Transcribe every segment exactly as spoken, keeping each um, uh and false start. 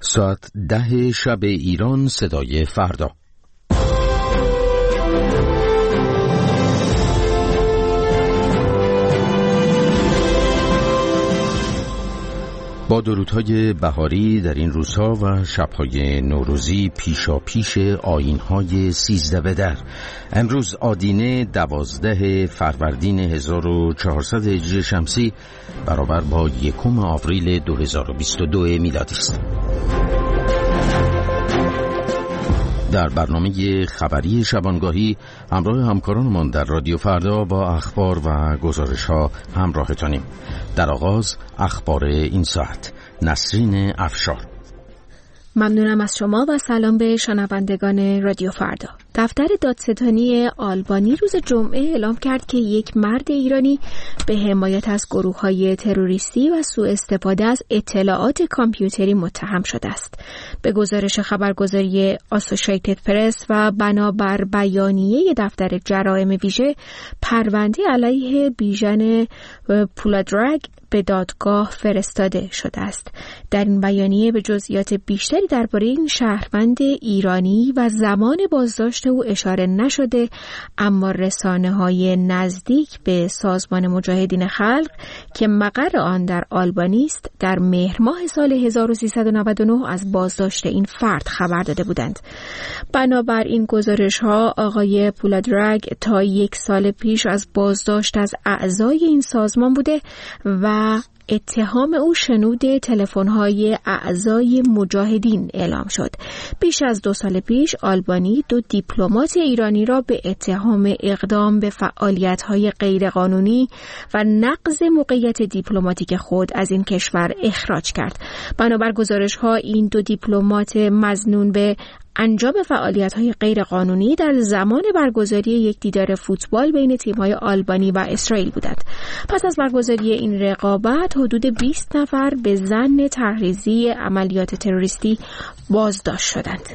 ساعت ده شب ایران، صدای فردا. با درودهای بهاری در این روزها و شبهای نوروزی پیشا پیش آیین‌های سیزده بدر، امروز آدینه دوازده فروردین هزار و چهارصد هجری شمسی برابر با یکم آوریل دو هزار و بیست و دو میلادی است. در برنامه خبری شبانگاهی همراه همکارانمان در رادیو فردا با اخبار و گزارش‌ها همراهتانیم. در آغاز اخبار این ساعت. نسرین افشار. ممنونم از شما و سلام به شنوندگان رادیو فردا. دفتر دادستانی آلبانی روز جمعه اعلام کرد که یک مرد ایرانی به حمایت از گروه‌های تروریستی و سوء استفاده از اطلاعات کامپیوتری متهم شده است. به گزارش خبرگزاری آسوشییتد پرس و بنابر بیانیه دفتر جرایم ویژه، پرونده علیه بیژن پولادراگ به دادگاه فرستاده شده است. در این بیانیه به جزئیات بیشتری درباره این شهروند ایرانی و زمان بازداشت او اشاره نشده، اما رسانه‌های نزدیک به سازمان مجاهدین خلق که مقر آن در آلبانی است، در مهر ماه سال هزار و سیصد و نود و نه از بازداشت این فرد خبر داده بودند. بنابر این گزارش‌ها، آقای پولادراگ تا یک سال پیش از بازداشت از اعضای این سازمان بوده و اتهام او شنود تلفن‌های اعضای مجاهدین اعلام شد. بیش از دو سال پیش آلبانی دو دیپلمات ایرانی را به اتهام اقدام به فعالیت‌های غیرقانونی و نقض موقعیت دیپلماتیک خود از این کشور اخراج کرد. بنابر گزارش‌ها این دو دیپلمات مظنون به انجام فعالیت‌های غیرقانونی در زمان برگزاری یک دیدار فوتبال بین تیم‌های آلبانی و اسرائیل بودند. پس از برگزاری این رقابت، حدود بیست نفر به ظن تحریضی عملیات تروریستی بازداشت شدند.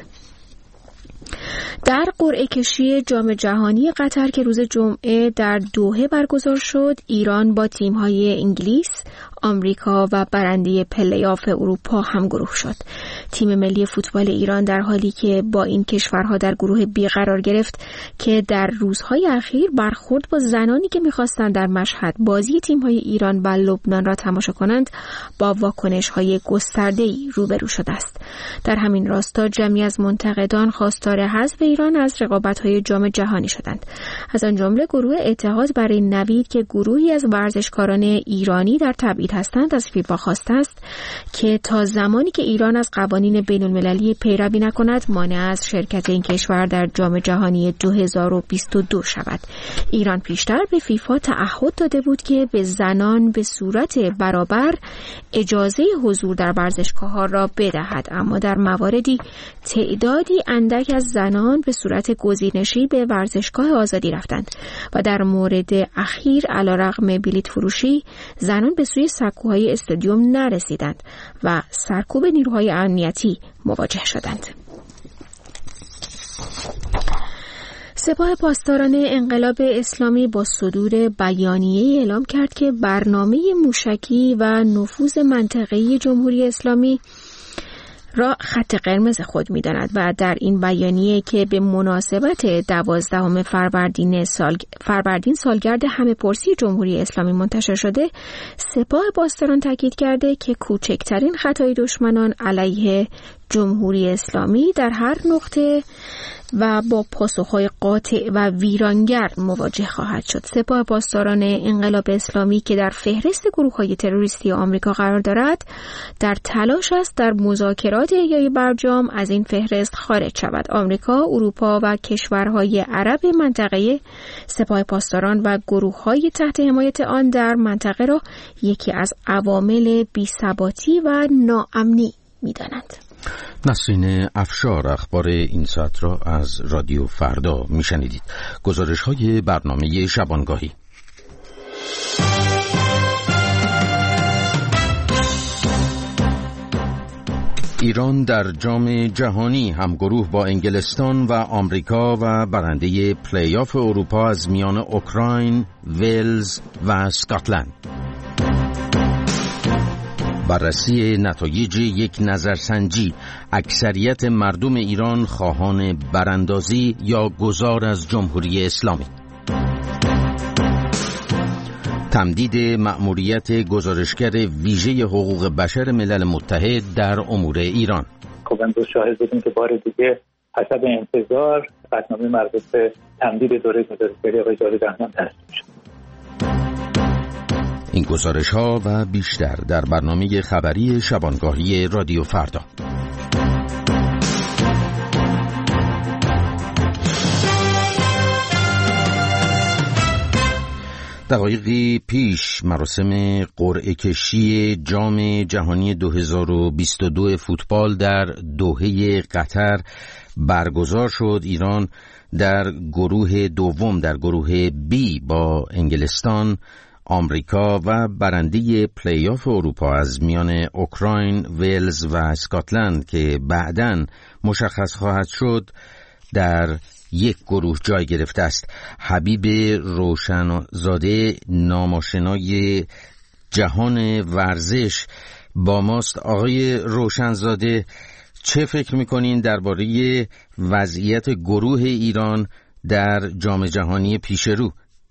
در قرعه کشی جام جهانی قطر که روز جمعه در دوحه برگزار شد، ایران با تیم‌های انگلیس، آمریکا و برنده پلی‌آف اروپا همگروه شد. تیم ملی فوتبال ایران در حالی که با این کشورها در گروه بی قرار گرفت که در روزهای اخیر برخورد با زنانی که می‌خواستند در مشهد بازی تیم‌های ایران و لبنان را تماشا کنند با واکنش‌های گسترده‌ای روبرو شده است. در همین راستا جمعی از منتقدان خواستار حذف ایران از رقابت‌های جام جهانی شدند. از آن جمله گروه اتحاد برای نوید که گروهی از ورزشکاران ایرانی در تبعید هستند از فیفا خواسته است که تا زمانی که ایران از قوانین بین‌المللی پیروی نکند، مانع از شرکت این کشور در جام جهانی دو هزار و بیست و دو شود. ایران پیشتر به فیفا تعهد داده بود که به زنان به صورت برابر اجازه حضور در ورزشگاه‌ها را بدهد، اما در مواردی تعدادی اندک از زنان به صورت گزینشی به ورزشگاه آزادی رفتند و در مورد اخیر علیرغم بلیط فروشی، زنان به سوی سکوهای استادیوم نرسیدند و سرکوب نیروهای امنیتی مواجه شدند. سپاه پاسداران انقلاب اسلامی با صدور بیانیه اعلام کرد که برنامه موشکی و نفوذ منطقه‌ای جمهوری اسلامی را خط قرمز خود می‌داند و در این بیانیه که به مناسبت دوازدهم فروردین سال فروردین سالگرد همه‌پرسی جمهوری اسلامی منتشر شده، سپاه پاسداران تاکید کرده که کوچکترین خطای دشمنان علیه جمهوری اسلامی در هر نقطه و با پاسخهای قاطع و ویرانگر مواجه خواهد شد. سپاه پاسداران انقلاب اسلامی که در فهرست گروه‌های تروریستی آمریکا قرار دارد، در تلاش است در مذاکرات احیای برجام از این فهرست خارج شود. آمریکا، اروپا و کشورهای عرب منطقه سپاه پاسداران و گروه‌های تحت حمایت آن در منطقه را یکی از عوامل بی‌ثباتی و ناامنی می‌دانند. نسرین افشار اخبار این ساعت را از رادیو فردا میشنیدید. گزارش های برنامه شبانگاهی. ایران در جام جهانی همگروه با انگلستان و آمریکا و برنده پلی‌آف اروپا از میان اوکراین، ولز و اسکاتلند. بررسی نتایج یک نظرسنجی، اکثریت مردم ایران خواهان براندازی یا گذار از جمهوری اسلامی. تمدید مأموریت گزارشگر ویژه حقوق بشر ملل متحد در امور ایران. خب امروز شاهد بودیم که بار دیگه حسب انتظار قطعنامه مربوط به تمدید دوره گزارشگری آقای جاوید رحمان تصویب شد. این گزارش ها و بیشتر در برنامه خبری شبانگاهی رادیو فردا. دقایقی پیش مراسم قرعه کشی جام جهانی دو هزار و بیست و دو فوتبال در دوحه قطر برگزار شد. ایران در گروه دوم، در گروه بی با انگلستان، آمریکا و برنده پلی آف اروپا از میان اوکراین، ولز و اسکاتلند که بعداً مشخص خواهد شد در یک گروه جای گرفته است. حبیب روشنزاده، ناماشنای جهان ورزش، با ماست. آقای روشنزاده، چه فکر میکنین درباره وضعیت گروه ایران در جام جهانی پیش رو؟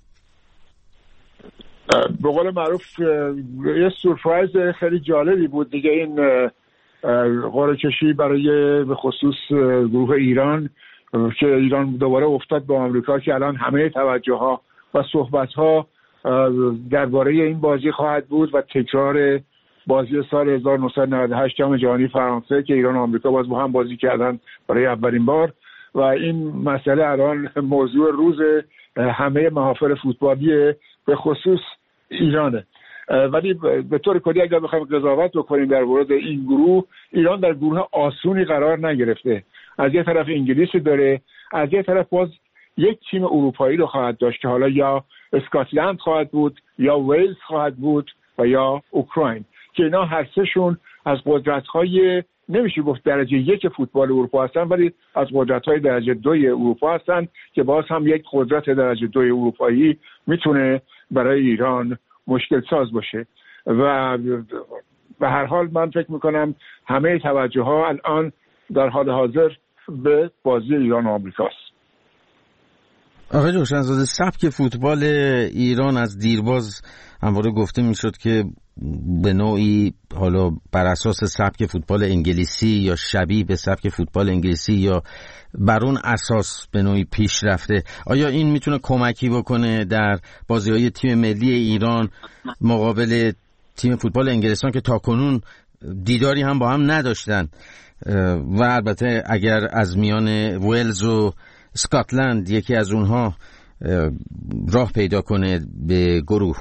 به قول معروف یه سورپرایز خیلی جالبی بود دیگه این قرعه کشی برای به خصوص گروه ایران که ایران دوباره افتاد با آمریکا که الان همه توجه ها و صحبت ها درباره این بازی خواهد بود و تکرار بازی سال هزار و نهصد و نود و هشت جام جهانی فرانسه که ایران و آمریکا باز با هم بازی کردن برای اولین بار و این مسئله الان موضوع روز همه محافل فوتبالی به خصوص ایرانه. ولی به طور کلی اگر بخوایم قضاوت بکنیم در مورد این گروه، ایران در گروه آسونی قرار نگرفته. از یه طرف انگلیس داره، از یه طرف باز یک تیم اروپایی رو خواهد داشت که حالا یا اسکاتلند خواهد بود یا ویلز خواهد بود و یا اوکراین که اینا هر سهشون از قدرت‌های نمیشه گفت درجه یک فوتبال اروپا هستن، ولی از قدرت‌های درجه دوی اروپا هستن که باز هم یک قدرت درجه دوی اروپایی میتونه برای ایران مشکل ساز باشه و به هر حال من فکر میکنم همه توجه ها الان در حال حاضر به بازی ایران و آمریکاست. آقای روشنزاده، سبک فوتبال ایران از دیرباز همواره گفته میشد که به نوعی حالا بر اساس سبک فوتبال انگلیسی یا شبیه به سبک فوتبال انگلیسی یا بر اون اساس به نوعی پیش رفته. آیا این میتونه کمکی بکنه در بازی‌های تیم ملی ایران مقابل تیم فوتبال انگلستان که تاکنون دیداری هم با هم نداشتن و البته اگر از میان ولز و اسکاتلند یکی از اونها راه پیدا کنه به گروه؟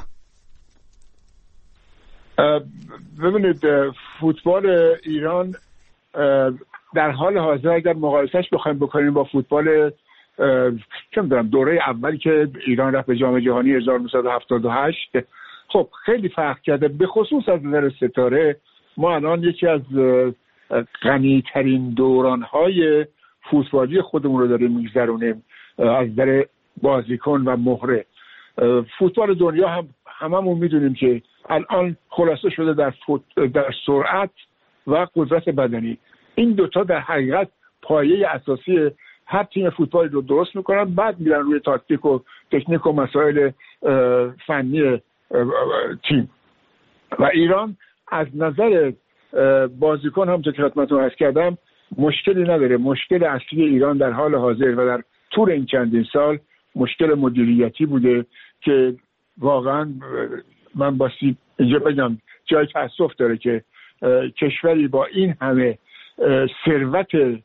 ببینید فوتبال ایران در حال حاضر اگر مقایسهش بخوایم بکنیم با فوتبال چه می‌دونم دوره اولی که ایران رفت به جام جهانی هزار و نهصد و هفتاد و هشت، خب خیلی فرق کرده. به خصوص از نظر ستاره ما الان یکی از غنی‌ترین دوران‌های فوتبالی خودمون رو داریم می‌گذرونیم از نظر بازیکن و مهره. فوتبال دنیا هم هممون می‌دونیم که الان خلاصه شده در فوت... در سرعت و قدرت بدنی. این دوتا در حقیقت پایه اساسی هر تیم فوتبالی رو درست میکنن، بعد میرن روی تاکتیک و تکنیک و مسائل فنی تیم. و ایران از نظر بازیکن هم که خدمتتون عرض کردم مشکلی نداره. مشکل اصلی ایران در حال حاضر و در طول این چندین سال مشکل مدیریتی بوده که واقعا من باسی اینجا بگم جای تأسف داره که کشوری با این همه ثروت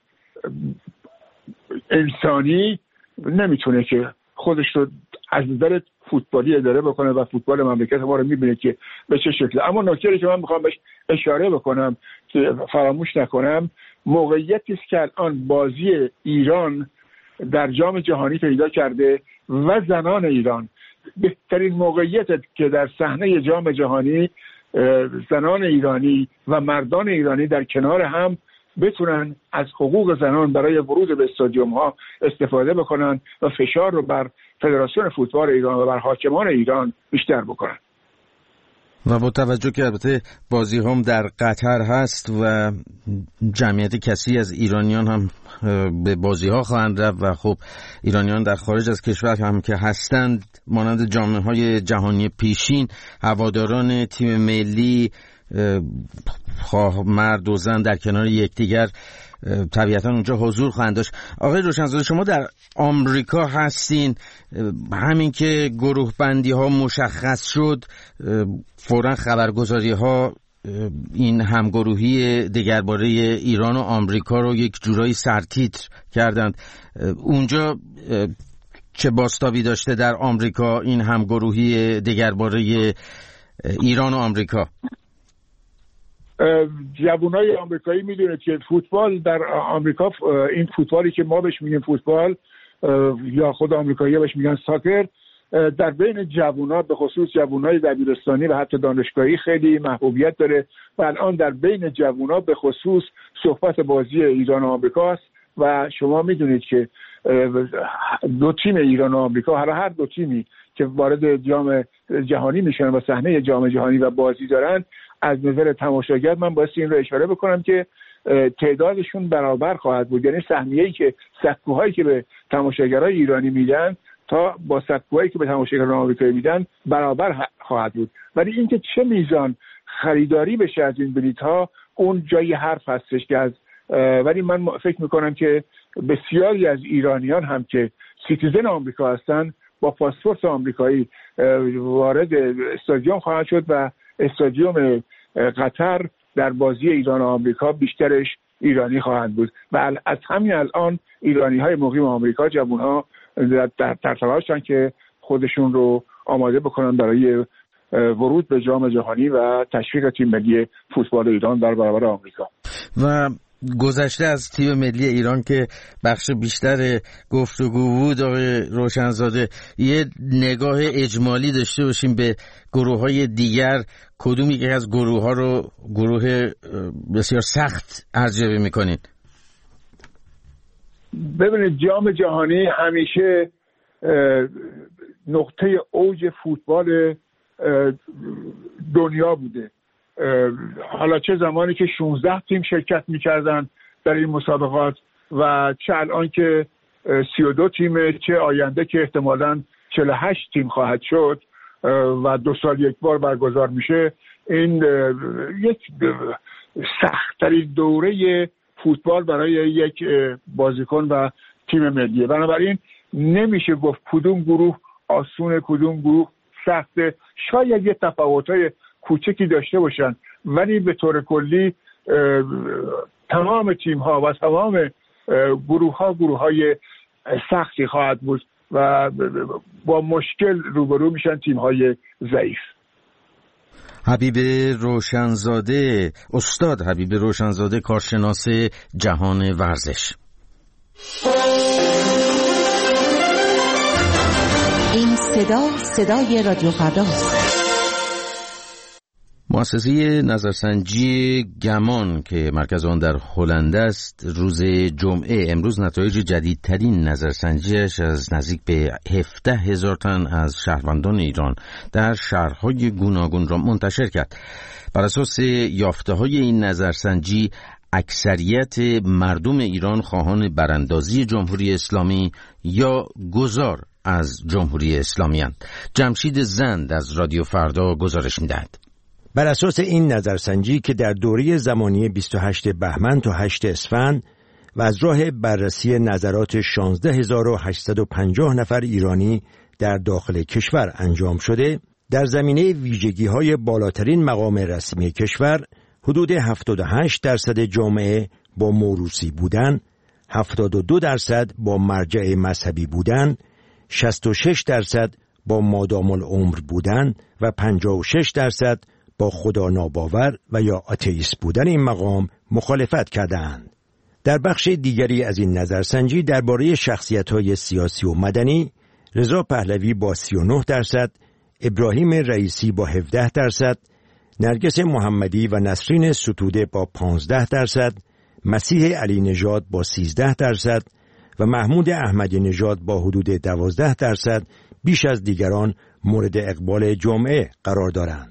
انسانی نمیتونه که خودش رو از نظر فوتبالی اداره بکنه و فوتبال مملکت ما رو میبینه که به چه شکله. اما نکته‌ای که من میخوام بهش اشاره بکنم که فراموش نکنم، موقعیتی است که الان بازی ایران در جام جهانی پیدا کرده و زنان ایران بهترین موقعیت که در صحنه جام جهانی زنان ایرانی و مردان ایرانی در کنار هم بتونن از حقوق زنان برای ورود به استادیوم ها استفاده بکنن و فشار رو بر فدراسیون فوتبال ایران و بر حاکمان ایران بیشتر بکنن. و با توجه که البته بازی هم در قطر هست و جمعیت کثیری از ایرانیان هم به بازی ها خواهند رفت و خب ایرانیان در خارج از کشور هم که هستند مانند جامعه های جهانی پیشین هواداران تیم ملی خواه مرد و زن در کنار یکدیگر طبیعتا اونجا حضور خواهند داشت. آقای روشنزاده شما در آمریکا هستین، همین که گروه بندی ها مشخص شد فوراً خبرگزاری ها این همگروهی دگرباره ایران و آمریکا رو یک جورایی سرتیتر کردند. اونجا چه بازتابی داشته در آمریکا این همگروهی دگرباره ایران و آمریکا؟ جوانای آمریکایی میدونید که فوتبال در آمریکا، این فوتبالی که ما بهش میگیم فوتبال یا خود آمریکایی‌ها بهش میگن ساکر، در بین جوونا به خصوص جوانای دبیرستانی و حتی دانشگاهی خیلی محبوبیت داره و الان در بین جوونا به خصوص صحبت بازی ایران و آمریکا است و شما میدونید که دو تیم ایران و آمریکا، هر هر دو تیمی که وارد جام جهانی میشن و صحنه جام جهانی و بازی دارن، از نظر تماشاگر من باید این رو اشاره بکنم که تعدادشون برابر خواهد بود، یعنی سهمیه‌ای که سکوهایی که به تماشاگرای ایرانی میدن تا با سکوهایی که به تماشاگران آمریکایی میدن برابر خواهد بود. ولی اینکه چه میزان خریداری بشه از این بلیط‌ها اون جای حرف هستش که از ولی من فکر میکنم که بسیاری از ایرانیان هم که سیتیزن آمریکا هستن با پاسپورت آمریکایی وارد استادیوم خواهند شد و استادیوم قطر در بازی ایران و آمریکا بیشترش ایرانی خواهند بود و از همین الان ایرانی های مقیم آمریکا، جوان ها در تلاشن که خودشون رو آماده بکنن برای ورود به جام جهانی و تشویق تیم ملی فوتبال ایران در برابر آمریکا. و گذشته از تیم ملی ایران که بخش بیشتر گفتگو بود، آقای روشنزاده یه نگاه اجمالی داشته باشیم به گروه های دیگر، کدومی که از گروه ها رو گروه بسیار سخت ارزیابی میکنین؟ ببینید جام جهانی همیشه نقطه اوج فوتبال دنیا بوده، حالا چه زمانی که شانزده تیم شرکت میکردن در این مسابقات و چه الان که سی و دو تیمه، چه آینده که احتمالاً چهل و هشت تیم خواهد شد و دو سال یک بار برگزار میشه. این یک سخت‌ترین دوره فوتبال برای یک بازیکن و تیم ملیه. بنابراین نمیشه گفت کدوم گروه آسونه کدوم گروه سخته، شاید یه تفاوت‌های کوچکی داشته باشن ولی به طور کلی تمام تیم ها و تمام گروه ها گروه های سختی خواهد بود و با مشکل روبرو میشن تیم های ضعیف. حبیب روشنزاده، استاد حبیب روشنزاده، کارشناس جهان ورزش. این صدا صدای رادیو فرداست. مؤسسه نظرسنجی گمان که مرکز آن در هلند است روز جمعه امروز نتایج جدیدترین نظرسنجیش از نزدیک به هفده هزار تن از شهروندان ایران در شهرهای گوناگون را منتشر کرد. بر اساس یافته‌های این نظرسنجی اکثریت مردم ایران خواهان براندازی جمهوری اسلامی یا گذار از جمهوری اسلامی اند. جمشید زند از رادیو فردا گزارش می‌دهد. بر اساس این نظرسنجی که در دوره زمانی بیست و هشتم بهمن تا هشتم اسفند و از راه بررسی نظرات شانزده هزار و هشتصد و پنجاه نفر ایرانی در داخل کشور انجام شده، در زمینه ویژگی‌های بالاترین مقام رسمی کشور حدود هفتاد و هشت درصد جامعه با موروثی بودن، هفتاد و دو درصد با مرجع مذهبی بودن، شصت و شش درصد با مادام العمر بودن و پنجاه و شش درصد با خدا ناباور و یا آتئیست بودن این مقام مخالفت کردند. در بخش دیگری از این نظرسنجی درباره شخصیت‌های سیاسی و مدنی، رضا پهلوی با سی و نه درصد، ابراهیم رئیسی با هفده درصد، نرگس محمدی و نسرین ستوده با پانزده درصد، مسیح علی نژاد با سیزده درصد و محمود احمدی نژاد با حدود دوازده درصد بیش از دیگران مورد اقبال جامعه قرار دارند.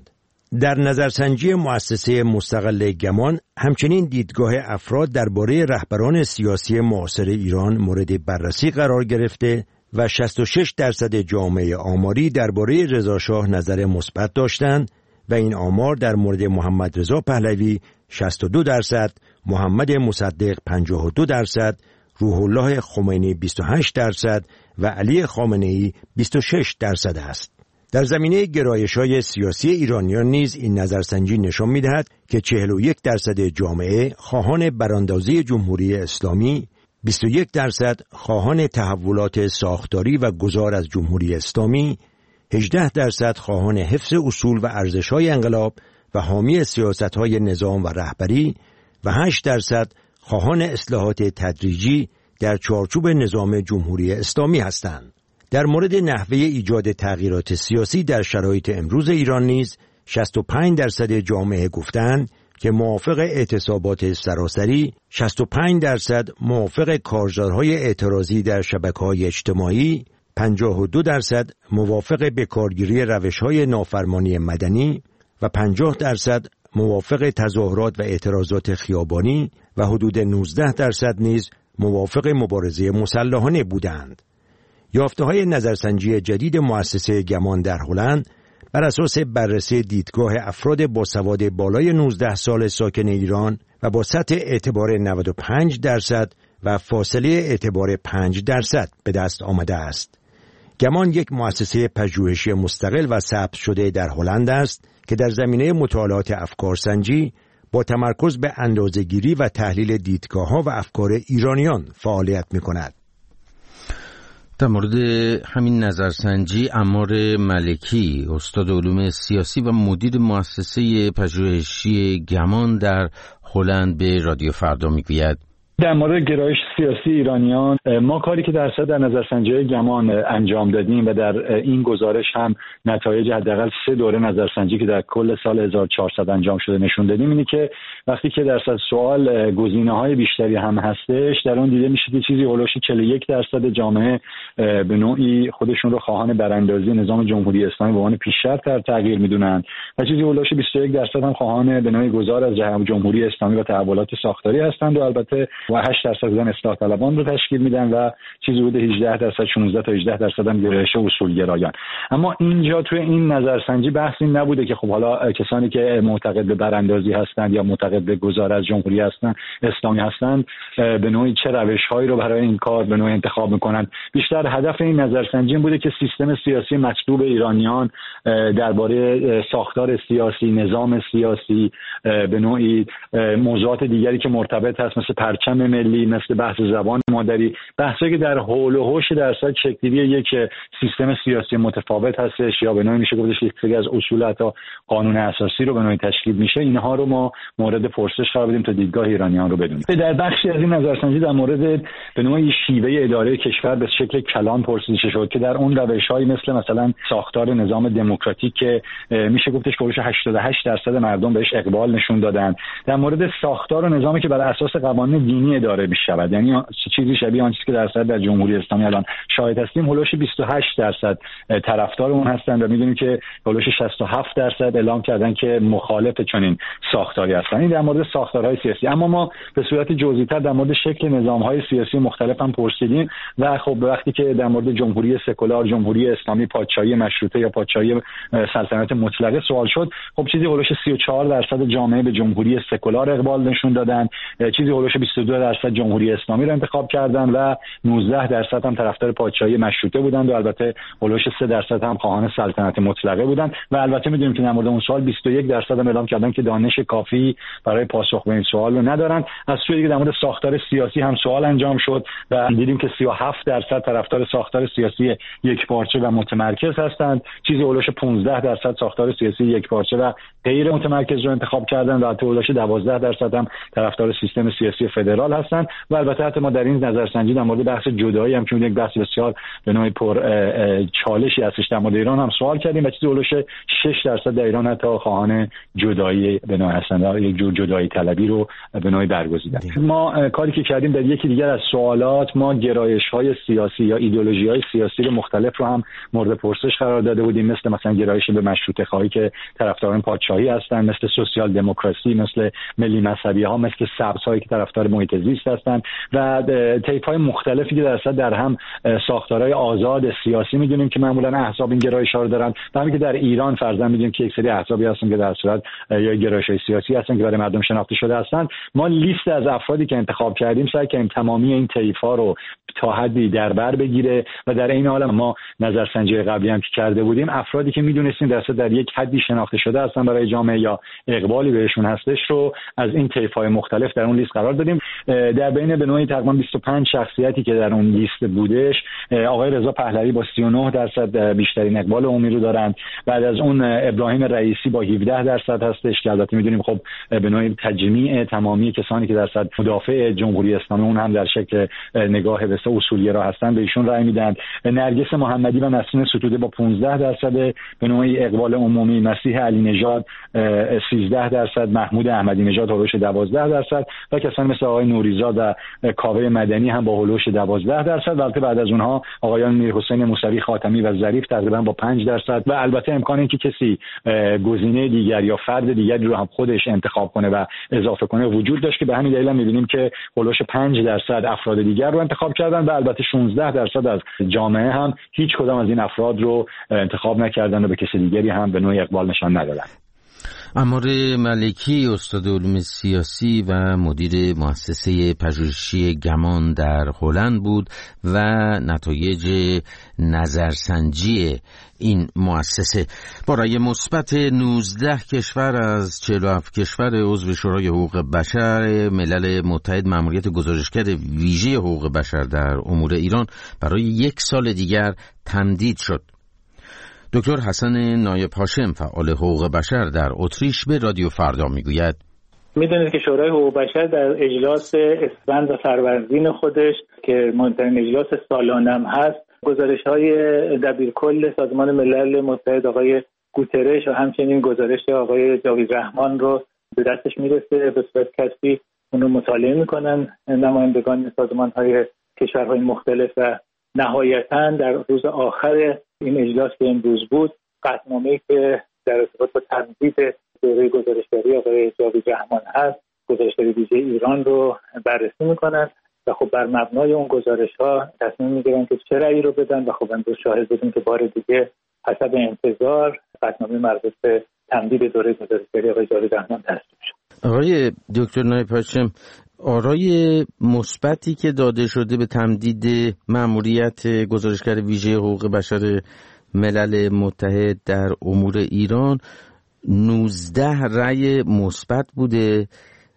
در نظرسنجی مؤسسه مستقل گمان همچنین دیدگاه افراد درباره رهبران سیاسی معاصر ایران مورد بررسی قرار گرفته و شصت و شش درصد جامعه آماری درباره رضا شاه نظر مثبت داشتند و این آمار در مورد محمد رضا پهلوی شصت و دو درصد، محمد مصدق پنجاه و دو درصد، روح الله خمینی بیست و هشت درصد و علی خامنه‌ای بیست و شش درصد است. در زمینه گرایش‌های سیاسی ایرانیان نیز این نظرسنجی نشان می‌دهد که چهل و یک درصد جامعه خواهان براندازی جمهوری اسلامی، بیست و یک درصد خواهان تحولات ساختاری و گذار از جمهوری اسلامی، هجده درصد خواهان حفظ اصول و ارزش‌های انقلاب و حامی سیاست‌های نظام و رهبری و هشت درصد خواهان اصلاحات تدریجی در چارچوب نظام جمهوری اسلامی هستند. در مورد نحوه ایجاد تغییرات سیاسی در شرایط امروز ایران نیز شصت و پنج درصد جامعه گفتند که موافق اعتصابات سراسری، شصت و پنج درصد موافق کارزارهای اعتراضی در شبکه‌های اجتماعی، پنجاه و دو درصد موافق بکارگیری روش‌های نافرمانی مدنی و پنجاه درصد موافق تظاهرات و اعتراضات خیابانی و حدود نوزده درصد نیز موافق مبارزه مسلحانه بودند. یافته‌های نظرسنجی جدید مؤسسه گمان در هلند بر اساس بررسی دیدگاه افراد با سواد بالای نوزده سال ساکن ایران و با سطح اعتبار نود و پنج درصد و فاصله اعتبار پنج درصد به دست آمده است. گمان یک مؤسسه پژوهشی مستقل و ثبت شده در هلند است که در زمینه مطالعات افکارسنجی با تمرکز به اندازه‌گیری و تحلیل دیدگاه‌ها و افکار ایرانیان فعالیت می‌کند. در مورد همین نظرسنجی عمار ملکی، استاد علوم سیاسی و مدیر مؤسسه پژوهشی گمان در هلند به رادیو فردا میگوید: در مورد گرایش سیاسی ایرانیان، ما کاری که در صد در نظرسنجی گمان انجام دادیم و در این گزارش هم نتایج حداقل سه دوره نظرسنجی که در کل سال هزار و چهارصد انجام شده نشون دادیم اینه که وقتی که درصد سوال گزینه‌های بیشتری هم هستش، در اون دیده میشه که چیزی هولوش چهل و یک درصد جامعه به نوعی خودشون رو خواهان براندازی نظام جمهوری اسلامی به عنوان پیشرفت در تغییر میدونن و چیزی هولوش بیست و یک درصد هم خواهان به نوعی گذار از جمهوری اسلامی و تحولات ساختاری هستند و البته و هشت درصد بودن اصلاح طلبان رو تشکیل میدن و چیزی حدود هجده درصد شانزده تا هجده درصد هم گرایش اصولگرایان. اما اینجا توی این نظرسنجی بحث این نبوده که خب حالا کسانی که معتقد به براندازی هستند یا معتقد به گذار از جمهوری هستند اسلامی هستند به نوعی چه روش‌هایی رو برای این کار به نوعی انتخاب میکنن. بیشتر هدف این نظرسنجی این بوده که سیستم سیاسی مطلوب ایرانیان درباره ساختار سیاسی، نظام سیاسی، به نوعی موضوعات دیگری که مرتبط هست مثل پرچم ملی، مثل بحث زبان مادری، بحثی که در حول و حوش درصد شکلی یک سیستم سیاسی متفاوت هستش یا به نوعی میشه گفتش یک سری از اصول حتی قانون اساسی رو به نوعی تشکیل میشه، اینها رو ما مورد پرسش قرار بدیم تا دیدگاه ایرانیان رو بدونیم. در بخشی از این نظرسنجی در مورد به نوعی شیوه اداره کشور به شکل کلان پرسیده شد که در اون روش‌های مثل مثلا ساختار نظام دموکراتیک که میشه گفتش که هشتاد و هشت درصد مردم بهش اقبال نشون دادن، در مورد ساختار و نظامی که بر اساس قوانین دینی اداره می‌شود، یعنی چیزی شبیه آن چیزی که در صدر در جمهوری اسلامی الان شاهد هستیم، هولوش بیست و هشت درصد طرفدار اون هستن و می‌دونیم که هولوش شصت و هفت درصد اعلام کردن که مخالف چنین ساختاری هستن. این در مورد ساختارهای سیاسی. اما ما به صورت جزئی‌تر در مورد شکل نظام‌های سیاسی مختلف هم پرسیدیم و خب وقتی که در مورد جمهوری سکولار، جمهوری اسلامی، پادشاهی مشروطه یا پادشاهی سلطنت مطلقه سوال شد، خب چیزی هولوش سی و چهار درصد جامعه به جمهوری سکولار اقبال نشون دادن، چیزی هولوش بیست و دو درصد جمهوری اسلامی رو انتخاب کردن و نوزده درصد هم طرفدار پادشاهی مشروطه بودند و البته هولوش سه درصد هم خواهان سلطنت مطلقه بودند و البته می‌دونیم که در مورد اون سوال بیست و یک درصد هم اعلام کردن که دانش کافی برای پاسخ به این سوال رو ندارن. از سوی دیگه در مورد ساختار سیاسی هم سوال انجام شد و دیدیم که سی و هفت درصد طرفدار ساختار سیاسی یکپارچه و متمرکز هستند، چیزی هولوش پانزده درصد ساختار سیاسی یکپارچه و غیر متمرکز رو انتخاب کردن و البته هولوش دوازده درصد هم طرفدار سیستم سیاسی فدرال لیبرال هستن و البته حتی ما در این نظرسنجی در مورد بحث جدایی هم که یک بحث بسیار به نوعی پر چالشی هستش در مورد ایران هم سوال کردیم و چیزی اولش شش درصد در ایران حتی خواهان جدایی به نوعی هستن، یک جور جدایی طلبی رو به نوعی برگزیدن. ما کاری که کردیم در یکی دیگر از سوالات ما گرایش‌های سیاسی یا ایدئولوژی‌های سیاسی مختلف رو هم مورد پرسش قرار داده بودیم، مثل مثلا گرایش به مشروطه خواهی که طرفداران پادشاهی هستند، مثل سوسیال دموکراسی، مثل ملی مذهبی ها، مثل سبزهایی که طرفدار محیط زیست هستند و طیف‌های مختلفی که در اصل در هم ساختارهای آزاد سیاسی می‌دونیم که معمولاً احزاب این گرایش‌ها رو دارن و همین که در ایران فرضاً می‌دونیم که یک سری احزابی هستن که در صورت یا گرایش‌های سیاسی هستن که برای مردم شناخته شده هستند. ما لیست از افرادی که انتخاب کردیم سعی کردیم تمامی این طیف‌ها رو تا حدی در بر بگیره و در این حال ما نظرسنجی قبلی هم که کرده بودیم افرادی که می‌دونستیم در در یک حدی شناخته شده هستن برای جامعه یا اقبالی بهشون هستش رو از این طیف‌های مختلف در اون لیست قرار دادیم. در بین به نوعی تقریبا بیست و پنج شخصیتی که در اون لیست بودش آقای رضا پهلوی با سی و نه درصد بیشترین اقبال عمومی رو دارن. بعد از اون ابراهیم رئیسی با هفده درصد هستش که البته می‌دونیم خب به نوعی تجمیع تمامی کسانی که در صد مدافع جمهوری اسلامی اون هم در شکل نگاه به اصولگرا هستن به ایشون رأی میدن. نرگس محمدی و نسرین ستوده با پانزده درصد به نوعی اقبال عمومی، مسیح علی نژاد سیزده درصد، محمود احمدی نژاد هولوش دوازده درصد و کسانی مثل آقای نوریزاد و کاوه مدنی هم با هولوش دوازده درصد. البته بعد از اونها آقایان میرحسین موسوی خاتمی و ظریف تقریبا با پنج درصد و البته امکان اینکه کسی گزینه دیگر یا فرد دیگری رو هم خودش انتخاب کنه و اضافه کنه وجود داشت که به همین دلیل می‌بینیم که هولوش پنج درصد افراد دیگر رو انتخاب کردن و البته شانزده درصد از جامعه هم هیچ کدام از این افراد رو انتخاب نکردن و به کسی دیگری هم به نوعی اقبال نشان ندادن. عمار ملکی استاد علوم سیاسی و مدیر مؤسسه پژوهشی گمان در هلند بود و نتایج نظرسنجی این مؤسسه با رأی مثبت نوزده کشور از چهل و هفت کشور عضو شورای حقوق بشر ملل متحد مأموریت گزارشگر ویژه حقوق بشر در امور ایران برای یک سال دیگر تمدید شد. دکتر حسن نایب هاشم فعال حقوق بشر در اتریش به رادیو فردا میگوید میدونید که شورای حقوق بشر در اجلاس اسفند و فروردین خودش که مهمترین اجلاس سالانه هست گزارش‌های دبیرکل سازمان ملل متحد آقای گوترش و همچنین گزارش آقای جاوید رحمان رو به دستش میرسه، به صورت کسبی اون رو مطالعه میکنن نمایندگان سازمان‌های کشورهای مختلف و نهایتاً در روز آخر این اجلاس که امروز بود قطعنامه‌ای که در ارتباط با تمدید دوره گزارشگری آقای جاوید رحمان هست گزارشگری ویژه ایران رو بررسی میکنن و خب بر مبنای اون گزارش‌ها تصمیم میگیرن که چه رأیی رو بدن و خب امروز شاهد بودیم که بار دیگه حسب انتظار قطعنامه مربوط به تمدید دوره گزارشگری آقای جاوید رحمان تصویب شد. آقای دکتر نایب هاشم آرای مثبتی که داده شده به تمدید مأموریت گزارشگر ویژه حقوق بشر ملل متحد در امور ایران نوزده رأی مثبت بوده،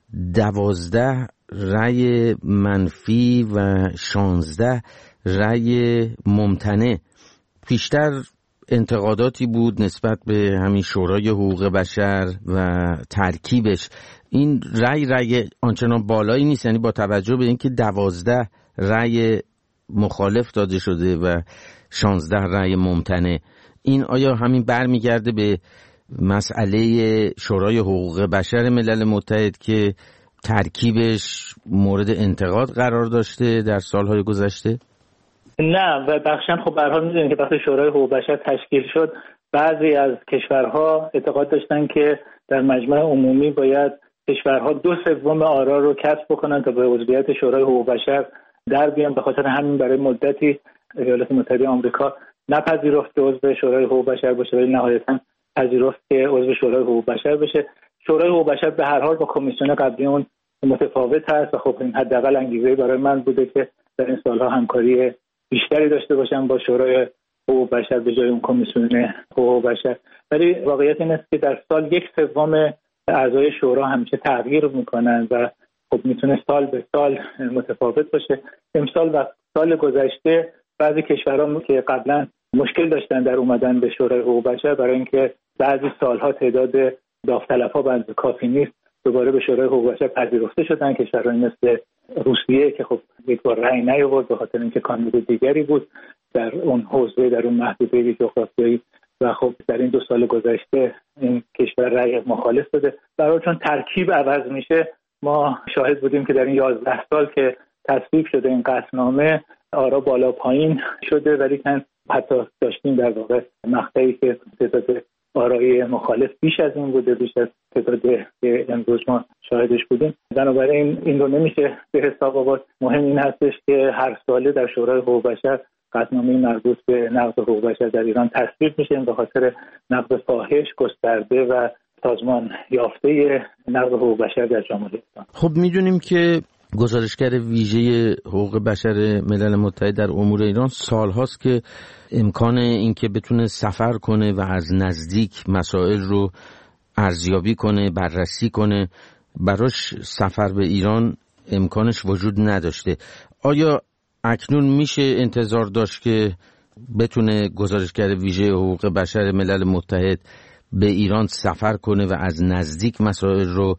دوازده رأی منفی و شانزده رأی ممتنع. پیشتر انتقاداتی بود نسبت به همین شورای حقوق بشر و ترکیبش. این رأی رأی آنچنان بالایی نیست، یعنی با توجه به اینکه دوازده رأی مخالف داده شده و شانزده رأی ممتنع، این آیا همین برمیگرده به مسئله شورای حقوق بشر ملل متحد که ترکیبش مورد انتقاد قرار داشته در سالهای گذشته؟ نه و بخشاً خب به هر حال می‌دونید که وقتی شورای حقوق بشر تشکیل شد بعضی از کشورها اعتقاد داشتن که در مجمع عمومی باید کشورها دو سوم آرا رو کسب بکنن تا به عضویت شورای حقوق بشر در بیان. به خاطر همین برای مدتی ایالات متحده آمریکا نپذیرفت که عضو شورای حقوق بشر باشه ولی نهایتاً پذیرفت که عضو شورای حقوق بشر بشه. شورای حقوق بشر به هر حال با کمیسیون قبلی اون متفاوت هست و خب این حداقل انگیزه برای من بوده که در این سالها همکاری بیشتری داشته باشم با شورای حقوق بشر به جای اون کمیسیون حقوق بشر. ولی واقعیت این است که در سال یک سوم اعضای شورا همیشه تغییر میکنن و خب میتونه سال به سال متفاوت باشه. امسال و سال گذشته بعضی کشورها که قبلا مشکل داشتن در اومدن به شورای حقوق بشر برای اینکه بعضی سالها تعداد داوطلب‌ها به کافی نیست دوباره به شورای حقوق بشر پذیرفته شدن. کشورهایی مثل روسیه که خب یک بار رأی نیاورد به خاطر اینکه کاندید دیگری بود در اون حوزه، در اون محدوده جغرافیایی و خب در این دو سال گذشته این کشور رأی مخالف داده. برای چون ترکیب عوض میشه ما شاهد بودیم که در این یازده سال که تصویب شده این قطعنامه آرا بالا پایین شده، ولی که حتی داشتیم در واقع مقطعی که تعداد آرای مخالف بیش از این بوده، بیش از تعدادی که امروز ما شاهدش بودیم. بنابراین این رو نمیشه به حساب آورد. مهم این هستش که هر ساله در شورای حقوق بشر قطعنامه مربوط به نقض حقوق بشر در ایران تصویب میشه به خاطر نقض فاحش، گسترده و سازمان یافته نقض حقوق بشر در جمهوری اسلامی. خب میدونیم که گزارشگر ویژه حقوق بشر ملل متحد در امور ایران سالهاست که امکان اینکه بتونه سفر کنه و از نزدیک مسائل رو ارزیابی کنه، بررسی کنه، براش سفر به ایران امکانش وجود نداشته. آیا اکنون میشه انتظار داشت که بتونه گزارشگر ویژه حقوق بشر ملل متحد به ایران سفر کنه و از نزدیک مسائل رو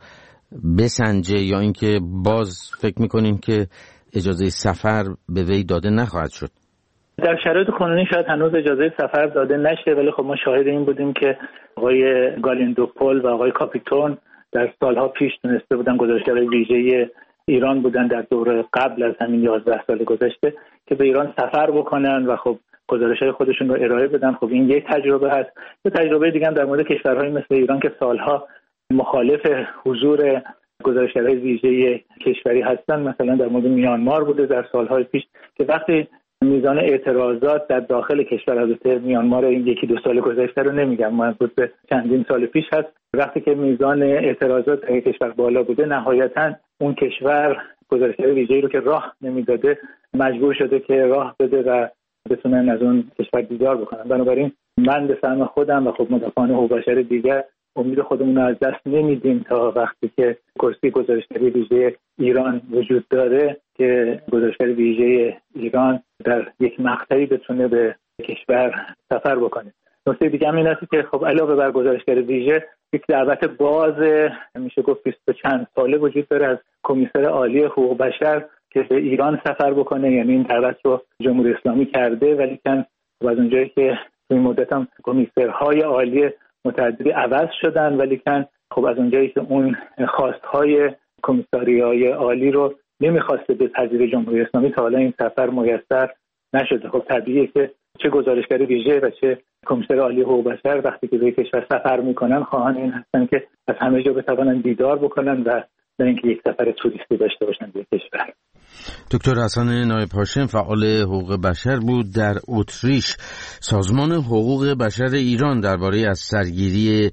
بسنجه، یا اینکه باز فکر میکنیم که اجازه سفر به وی داده نخواهد شد؟ در شرایط کنونی شاید هنوز اجازه سفر داده نشه، ولی خب ما شاهد این بودیم که آقای گالیندوپول و آقای کاپیتون در سالها پیش تونسته بودن گزارشگر ویژه ایران بودن در دوره قبل از همین یازده سال گذشته که به ایران سفر بکنن و خب گزارش‌های خودشون رو ارائه بدن. خب این یک تجربه هست. یه تجربه دیگه هم در مورد کشورهای مثل ایران که سالها مخالف حضور گزارشگرای ویژه کشوری هستن، مثلا در مورد میانمار بوده در سالهای پیش که وقتی میزان اعتراضات در داخل کشور، البته میانمار این یکی دو سال گذشته رو نمیگم، مربوط به چندین سال پیش هست، وقتی که میزان اعتراضات در کشور بالا بوده نهایتاً اون کشور گزارشگر ویژه‌ای رو که راه نمیداده مجبور شده که راه بده و بتونن از اون کشور دیدار بکنن. بنابراین من به سهم خودم و خب مدافعان حقوق بشر دیگر امید خودمون رو از دست نمیدیم تا وقتی که کرسی گزارشگری ویژه ایران وجود داره که گزارشگر ویژه ایران در یک مقطعی بتونه به کشور سفر بکنه. نکته دیگه هم این است که خب علاوه بر گزارشگر ویژه یک دعوت باز میشه گفت بیست و چند ساله وجود داره از کمیسر عالی حقوق بشر که به ایران سفر بکنه. یعنی این دعوت رو جمهوری اسلامی کرده، ولی کن از اونجایی که این مدت هم کمیسرهای عالی متعددی عوض شدن، ولی کن خب از اونجایی که اون خواستهای کمیساریای عالی رو نمیخواسته به پذیر جمهوری اسلامی تا حالا این سفر میسر نشده. خب طبیعیه که چه گزارشگر ویژه و چه کمیسر عالی حقوق بشر وقتی که به کشور سفر میکنن خواهان این هستن که از همه جا بتوانن دیدار بکنن و نه اینکه یک سفر توریستی داشته باشن به کشور. دکتر حسن نایب هاشم فعال حقوق بشر بود در اتریش. سازمان حقوق بشر ایران درباره از سرگیری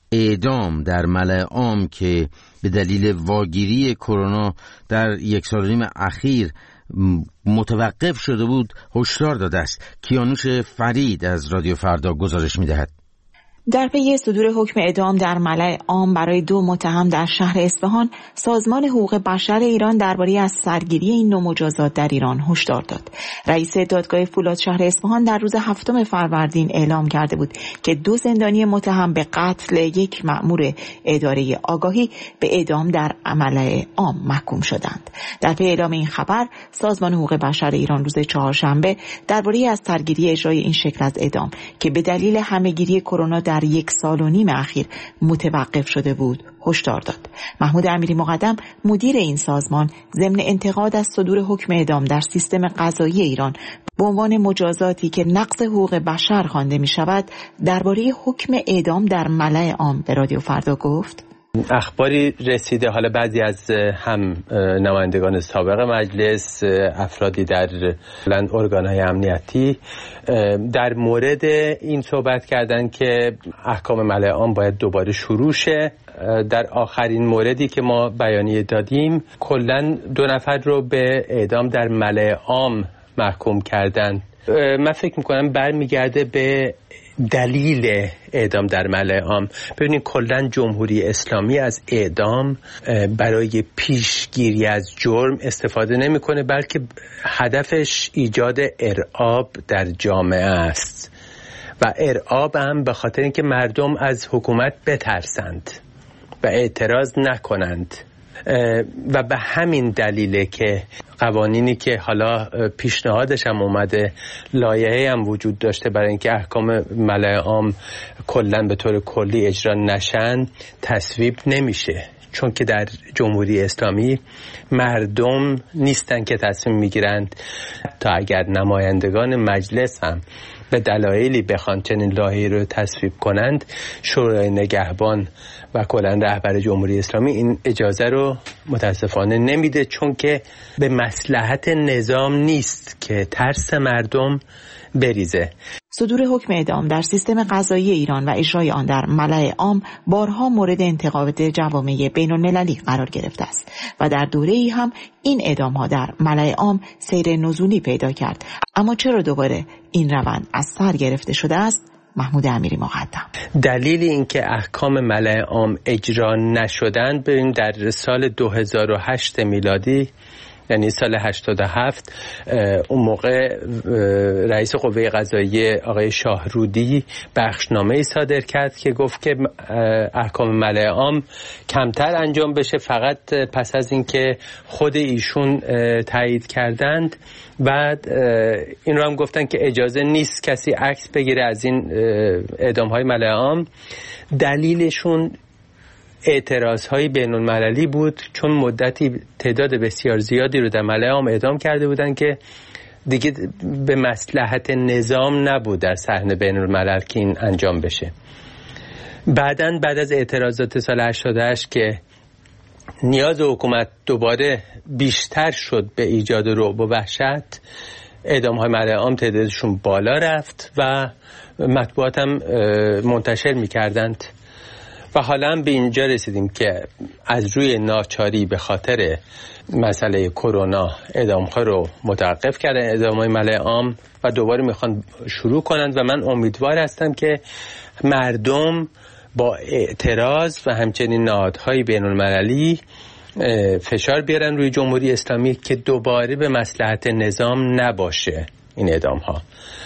اعدام در ملأ عام که به دلیل واگیری کرونا در یک سال و نیم اخیر متوقف شده بود هشدار داده است. کیانوش فرید از رادیو فردا گزارش می‌دهد. در پی صدور حکم اعدام در ملأ عام برای دو متهم در شهر اصفهان، سازمان حقوق بشر ایران درباره از سرگیری این نوع مجازات در ایران هشدار داد. رئیس دادگاه فولاد شهر اصفهان در روز هفتم فروردین اعلام کرده بود که دو زندانی متهم به قتل یک مأمور اداره آگاهی به اعدام در ملأ عام محکوم شدند. در پی اعلام این خبر، سازمان حقوق بشر ایران روز چهارشنبه درباره از سرگیری اجرای این شکل از اعدام که به دلیل همهگیری کرونا در یک سال و نیم اخیر متوقف شده بود هشدار داد. محمود امیری مقدم مدیر این سازمان ضمن انتقاد از صدور حکم اعدام در سیستم قضایی ایران به عنوان مجازاتی که نقض حقوق بشر خوانده می شود درباره حکم اعدام در ملأ عام به رادیو فردا گفت: اخباری رسیده، حالا بعضی از هم نمایندگان سابق مجلس، افرادی در ارگان‌های امنیتی در مورد این صحبت کردن که احکام ملأ عام باید دوباره شروع شه. در آخرین موردی که ما بیانیه دادیم کلاً دو نفر رو به اعدام در ملأ عام محکوم کردن. من فکر میکنم برمیگرده به دلیل اعدام در ملأ عام. ببینید کلاً جمهوری اسلامی از اعدام برای پیشگیری از جرم استفاده نمیکنه، بلکه هدفش ایجاد ارعاب در جامعه است و ارعاب هم به خاطر اینکه مردم از حکومت بترسند و اعتراض نکنند. و به همین دلیله که قوانینی که حالا پیشنهادش هم اومده، لایحه‌ای هم وجود داشته برای اینکه احکام ملأ عام کلاً به طور کلی اجرا نشن، تصویب نمیشه، چون که در جمهوری اسلامی مردم نیستن که تصمیم میگیرند. تا اگر نمایندگان مجلس هم به دلایلی بخوان چنین لایحه‌ای رو تصویب کنند، شورای نگهبان و کلاً رهبر جمهوری اسلامی این اجازه رو متاسفانه نمیده، چون که به مصلحت نظام نیست که ترس مردم بریزه. صدور حکم اعدام در سیستم قضایی ایران و اجرای آن در ملأ عام بارها مورد انتقاد جوامع بین‌المللی قرار گرفته است و در دوره‌ای هم این اعدام‌ها در ملأ عام سیر نزولی پیدا کرد. اما چرا دوباره این روند از سر گرفته شده است؟ محمود امیری مقدم. دلیل این که احکام ملأ عام اجرا نشدند، ببینیم در سال دو هزار و هشت میلادی، یعنی سال هشتاد و هفت، اون موقع رئیس قوه قضاییه آقای شاهرودی بخشنامه‌ای صادر کرد که گفت که احکام ملأ عام کمتر انجام بشه، فقط پس از اینکه خود ایشون تایید کردند. بعد این رو هم گفتن که اجازه نیست کسی عکس بگیره از این اعدام‌های ملأ عام. دلیلشون اعتراض‌های بین‌المللی بود، چون مدتی تعداد بسیار زیادی رو در ملأ عام اعدام کرده بودن که دیگه به مصلحت نظام نبود در صحنه بین‌الملل که این انجام بشه. بعداً بعد از اعتراضات سال هشتاد و هشت که نیاز حکومت دوباره بیشتر شد به ایجاد رعب و وحشت، اعدام‌های ملأ عام تعدادشون بالا رفت و مطبوعات هم منتشر می‌کردند. و حالا هم به اینجا رسیدیم که از روی ناچاری به خاطر مسئله کرونا اعدام‌ها رو متوقف کردن، اعدام‌های ملأ عام، و دوباره میخوان شروع کنند و من امیدوار هستم که مردم با اعتراض و همچنین نهادهای بین‌المللی فشار بیارن روی جمهوری اسلامی که دوباره به مصلحت نظام نباشه این اعدام‌ها.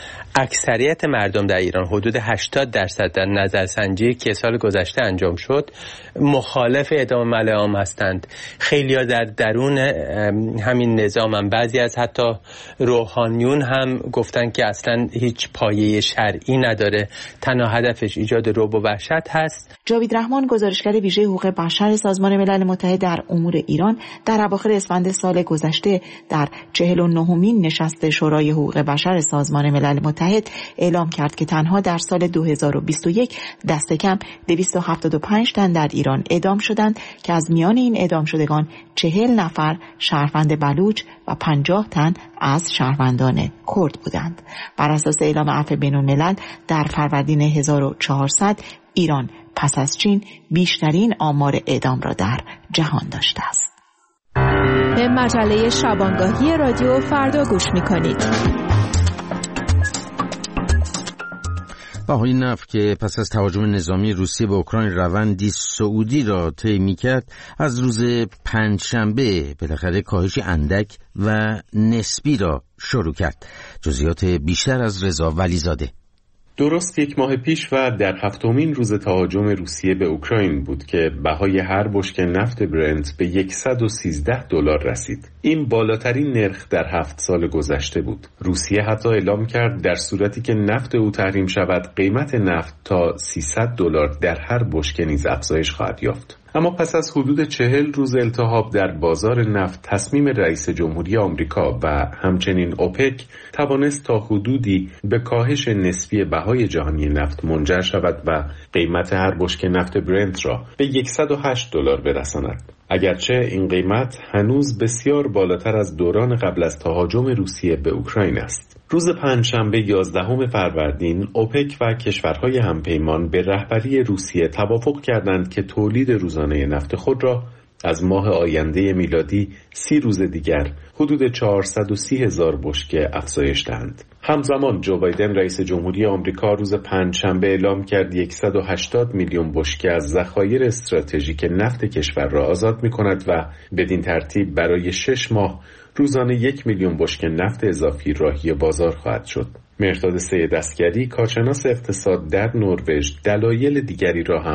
اکثریت مردم در ایران، حدود هشتاد درصد در نظرسنجی که سال گذشته انجام شد، مخالف اعدام ملأ عام هستند. خیلی‌ها در درون همین نظام هم، بعضی از حتی روحانیون هم گفتن که اصلا هیچ پایه شرعی نداره، تنها هدفش ایجاد رعب و وحشت هست. جاوید رحمان، گزارشگر ویژه حقوق بشر سازمان ملل متحد در امور ایران، در اواخر اسفند سال گذشته در چهل و نهمین نشست شورای حقوق بشر سازمان ملل متحد اعلام کرد که تنها در سال دو هزار و بیست و یک دست کم دویست و هفتاد و پنج تن در ایران اعدام شدند که از میان این اعدام شدگان چهل نفر شهروند بلوچ و پنجاه تن از شهروندان کرد بودند. بر اساس اعلام عفو بین‌الملل در فروردین هزار و چهارصد، ایران پس از چین بیشترین آمار اعدام را در جهان داشته است. به مجله شبانگاهی رادیو فردا گوش می‌کنید. بهای نفت که پس از تهاجم نظامی روسیه به اوکراین روندی صعودی را طی می‌کرد، از روز پنجشنبه بالاخره کاهش اندک و نسبی را شروع کرد. جزئیات بیشتر از رضا ولیزاده. درست یک ماه پیش و در هفتمین روز تهاجم روسیه به اوکراین بود که بهای هر بشکه نفت برنت به صد و سیزده دلار رسید. این بالاترین نرخ در هفت سال گذشته بود. روسیه حتی اعلام کرد در صورتی که نفت او تحریم شود، قیمت نفت تا سیصد دلار در هر بشکه نیز افزایش خواهد یافت. اما پس از حدود چهل روز التهاب در بازار نفت، تصمیم رئیس جمهوری آمریکا و همچنین اوپک توانست تا حدودی به کاهش نسبی بهای جهانی نفت منجر شود و قیمت هر بشکه نفت برنت را به صد و هشت دلار برساند. اگرچه این قیمت هنوز بسیار بالاتر از دوران قبل از تهاجم روسیه به اوکراین است. روز پنجشنبه یازدهم فروردین، اوپک و کشورهای همپیمان به رهبری روسیه توافق کردند که تولید روزانه نفت خود را از ماه آینده میلادی سی روز دیگر حدود چهارصد و سی هزار بشکه افزایش دهند. همزمان جو بایدن رئیس جمهوری آمریکا روز پنجشنبه اعلام کرد صد و هشتاد میلیون بشکه از ذخایر استراتژیک نفت کشور را آزاد می‌کند و بدین ترتیب برای شش ماه روزانه یک میلیون بشکه نفت اضافی راهی بازار خواهد شد. مهرداد سید عسگری، کارشناس اقتصاد در نروژ، دلایل دیگری را هم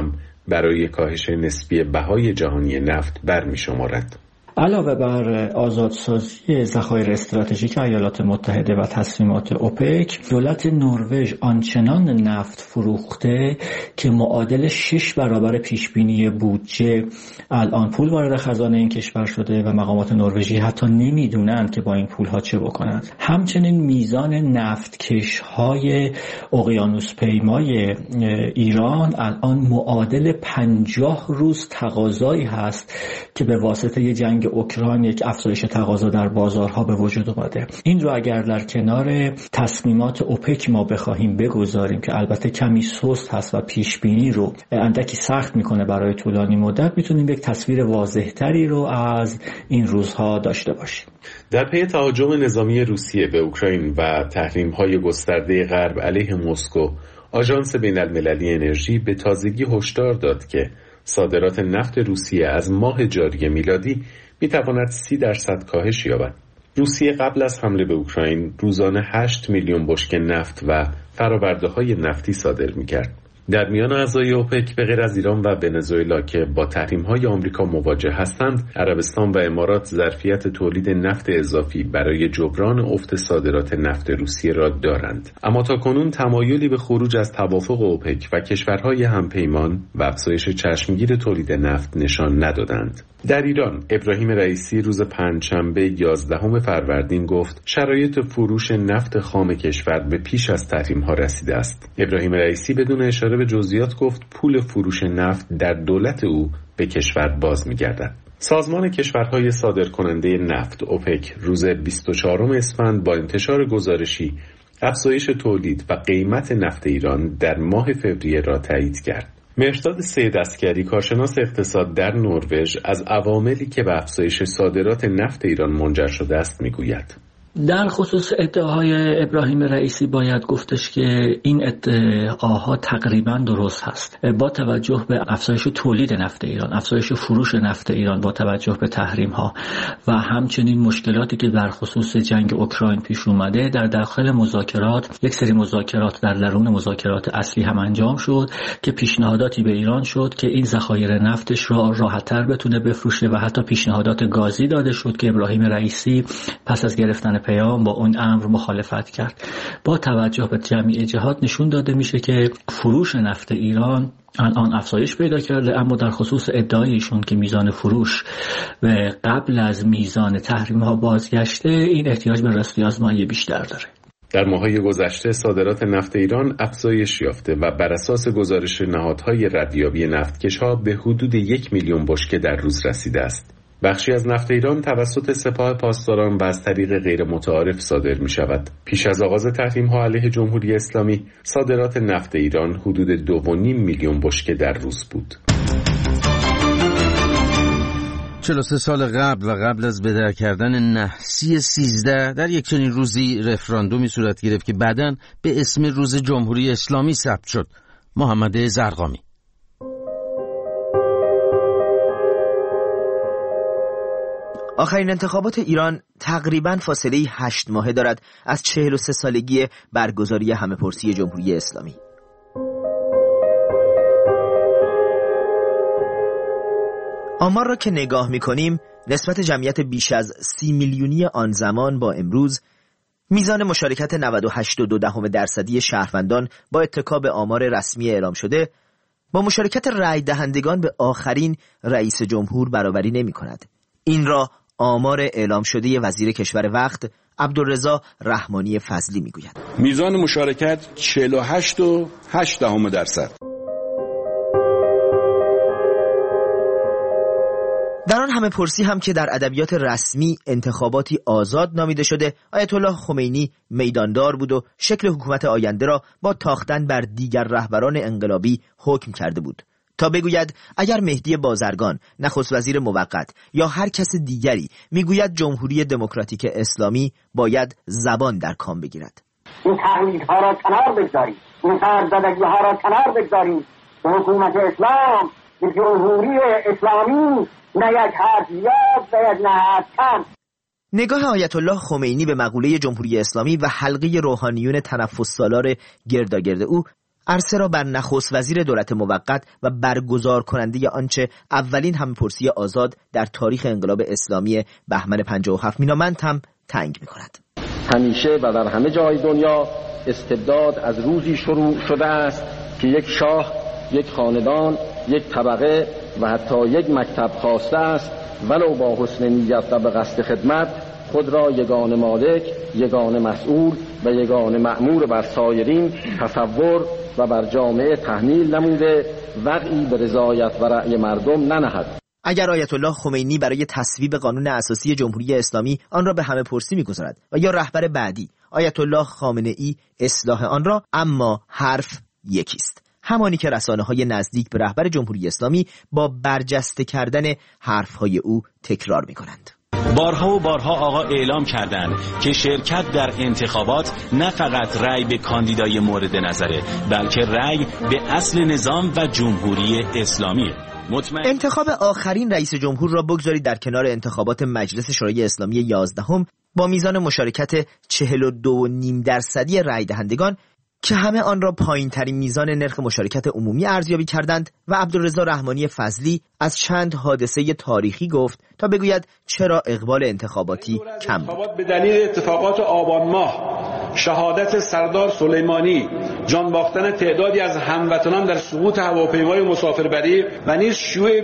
برای کاهش نسبی بهای جهانی نفت برمی‌شمارد. علاوه بر آزادسازی ذخایر استراتژیک ایالات متحده و تصمیمات اوپک، دولت نروژ آنچنان نفت فروخته که معادل شش برابر پیشبینی بودجه الان پول وارد خزانه این کشور شده و مقامات نروژی حتی نمیدونند که با این پولها چه بکنند. همچنین میزان نفتکش‌های اقیانوس پیمای ایران الان معادل پنجاه روز تقاضایی هست که به واسطه جنگ اوکراین یک افزایش تقاضا در بازارها به وجود اومده. این رو اگر در کنار تصمیمات اوپک ما بخواهیم بگذاریم که البته کمی سست هست و پیش بینی رو اندکی سخت میکنه برای طولانی مدت، میتونیم یک تصویر واضح‌تری رو از این روزها داشته باشیم. در پی تهاجم نظامی روسیه به اوکراین و تحریم‌های گسترده غرب علیه مسکو، آژانس بین‌المللی انرژی به تازگی هشدار داد که صادرات نفت روسیه از ماه جاری میلادی میتواند سی درصد کاهش یابد. روسیه قبل از حمله به اوکراین روزانه هشت میلیون بشکه نفت و فرآورده‌های نفتی صادر میکرد. در میان اعضای اوپک به غیر از ایران و ونزوئلا که با تحریم‌های آمریکا مواجه هستند، عربستان و امارات ظرفیت تولید نفت اضافی برای جبران افت صادرات نفت روسیه را دارند. اما تاکنون تمایلی به خروج از توافق اوپک و کشورهای همپیمان و افزایش چشمگیر تولید نفت نشان ندادند. در ایران، ابراهیم رئیسی روز پنجشنبه یازدهم فروردین گفت شرایط فروش نفت خام کشور به پیش از تحریم‌ها رسیده است. ابراهیم رئیسی بدون اشاره به جزئیات گفت پول فروش نفت در دولت او به کشور باز می‌گردد. سازمان کشورهای صادرکننده نفت اوپک روز بیست و چهارم اسفند با انتشار گزارشی افزایش تولید و قیمت نفت ایران در ماه فوریه را تایید کرد. مهرداد سید عسکری، کارشناس اقتصاد در نروژ، از عواملی که به افزایش صادرات نفت ایران منجر شده است میگوید. در خصوص ادعاهای ابراهیم رئیسی باید گفتش که این ادعاها تقریبا درست هست. با توجه به افزایش تولید نفت ایران، افزایش فروش نفت ایران با توجه به تحریم ها و همچنین مشکلاتی که در خصوص جنگ اوکراین پیش اومده، در داخل مذاکرات یک سری مذاکرات در درون مذاکرات اصلی هم انجام شد که پیشنهاداتی به ایران شد که این ذخایر نفتش را راحت‌تر بتونه بفروشه و حتی پیشنهادات گازی داده شد که ابراهیم رئیسی پس از گرفتن پیام با اون امر مخالفت کرد. با توجه به جمعی جهات نشون داده میشه که فروش نفت ایران الان افزایش پیدا کرده، اما در خصوص ادعایشون که میزان فروش و قبل از میزان تحریم ها بازگشته، این احتیاج به رصد آزمایی بیشتر داره. در ماه‌های گذشته صادرات نفت ایران افزایش یافته و بر اساس گزارش نهادهای ردیابی نفتکش‌ها به حدود یک میلیون بشکه در روز رسیده است. بخشی از نفت ایران توسط سپاه پاسداران و از طریق غیر متعارف صادر می شود. پیش از آغاز تحریم ها علیه جمهوری اسلامی، صادرات نفت ایران حدود دو و نیم میلیون بشکه در روز بود. چهل و سه سال قبل و قبل از به در کردن نحسی سیزده در یک چنین روزی رفراندومی صورت گرفت که بعداً به اسم روز جمهوری اسلامی ثبت شد. محمد زرقامی. آخرین انتخابات ایران تقریباً فاصله هشت ماهه دارد از چهل و سه سالگی برگزاری همه‌پرسی جمهوری اسلامی. آمار را که نگاه می‌کنیم، نسبت جمعیت بیش از سی میلیونی آن زمان با امروز، میزان مشارکت نود و هشت و دو دهم درصدی شهروندان با اتکا به آمار رسمی اعلام شده، با مشارکت رای دهندگان به آخرین رئیس جمهور برابری نمی‌کند. این را آمار اعلام شده وزیر کشور وقت عبدالرضا رحمانی فضلی میگوید. میزان مشارکت چهل و هشت و هشت دهم درصد. در آن همه پرسی هم که در ادبیات رسمی انتخاباتی آزاد نامیده شده، آیت الله خمینی میداندار بود و شکل حکومت آینده را با تاختن بر دیگر رهبران انقلابی حکم کرده بود تا بگوید اگر مهدی بازرگان، نخست وزیر موقت یا هر کس دیگری میگوید جمهوری دموکراتیک اسلامی، باید زبان در کام بگیرد. این تقلیدها را کنار بگذارید، این سرزدگی‌ها را کنار بگذارید. حکومت اسلام به جمهوری اسلامی نه یک حرف زیاد و یک نه حرف کم. نگاه آیت الله خمینی به مقوله جمهوری اسلامی و حلقه روحانیون تنفس سالار گرداگرد او عرصه را بر نخست وزیر دولت موقت و برگزار کننده آنچه اولین همه‌پرسی آزاد در تاریخ انقلاب اسلامی بهمن پنجاه و هفت مینامند هم تنگ می‌کند. همیشه و در همه جای دنیا استبداد از روزی شروع شده است که یک شاه، یک خاندان، یک طبقه و حتی یک مکتب خواسته است ولو با حسن نیت و به قصد خدمت خود را یگانه مالک، یگانه مسئول و یگانه مأمور بر سایرین تصور و بر جامعه تحمیل نموده وقعی به رضایت و رأی مردم ننهد. اگر آیت الله خمینی برای تصویب قانون اساسی جمهوری اسلامی آن را به همه پرسی می‌گذارد و یا رهبر بعدی آیت الله خامنه ای اصلاح آن را، اما حرف یکیست، همانی که رسانه‌های نزدیک به رهبر جمهوری اسلامی با برجسته کردن حرف‌های او تکرار می‌کنند. بارها و بارها آقا اعلام کردند که شرکت در انتخابات نه فقط رأی به کاندیدای مورد نظره، بلکه رأی به اصل نظام و جمهوری اسلامیه. مطمئن... انتخاب آخرین رئیس جمهور را بگذارید در کنار انتخابات مجلس شورای اسلامی یازدهم با میزان مشارکت چهل و دو و نیم درصدی رأی دهندگان که همه آن را پایین ترین میزان نرخ مشارکت عمومی ارزیابی کردند و عبدالرضا رحمانی فضلی از چند حادثه تاریخی گفت تا بگوید چرا اقبال انتخاباتی کم بود. به دلیل اتفاقات آبان ماه، شهادت سردار سلیمانی، جان باختن تعدادی از هموطنان در سقوط هواپیمای مسافربری و نیز شیوع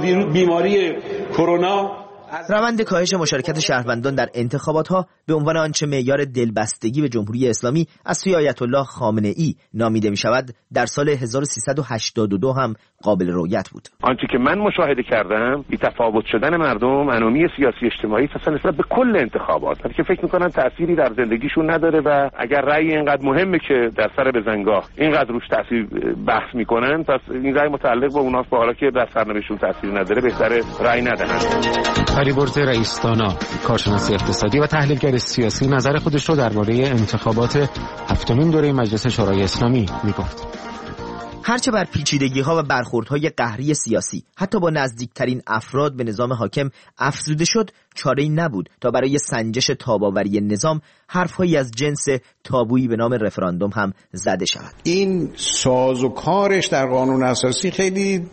بیماری کرونا، روند کاهش مشارکت شهروندان در انتخابات ها به عنوان آنچه معیار دلبستگی به جمهوری اسلامی از سوی آیت الله خامنه ای نامیده می شود در سال هزار و سیصد و هشتاد و دو هم قابل رؤیت بود. آنچه که من مشاهده کردم بی تفاوت شدن مردم، انومی سیاسی اجتماعی اصلا نسبت به کل انتخابات که فکر میکنن تأثیری در زندگیشون نداره و اگر رأی اینقدر مهمه که در سر بزنگاه اینقدر روش تأثیر بحث میکنن، پس این رأی متعلق به اوناست، با حالا که در سرنوشتشون تأثیری نداره بهتره رأی ندهن. علیبرز رئیس‌دانا، کارشناس اقتصادی و تحلیلگر سیاسی، نظر خودش رو درباره انتخابات هفتمین دوره مجلس شورای اسلامی میگفت. هرچه بر پیچیدگی‌ها و برخوردهای قهری سیاسی حتی با نزدیکترین افراد به نظام حاکم افزوده شد، چاره‌ای نبود تا برای سنجش تاب‌آوری نظام حرف‌هایی از جنس تابویی به نام رفراندوم هم زده شود. این ساز و کارش در قانون اساسی خیلی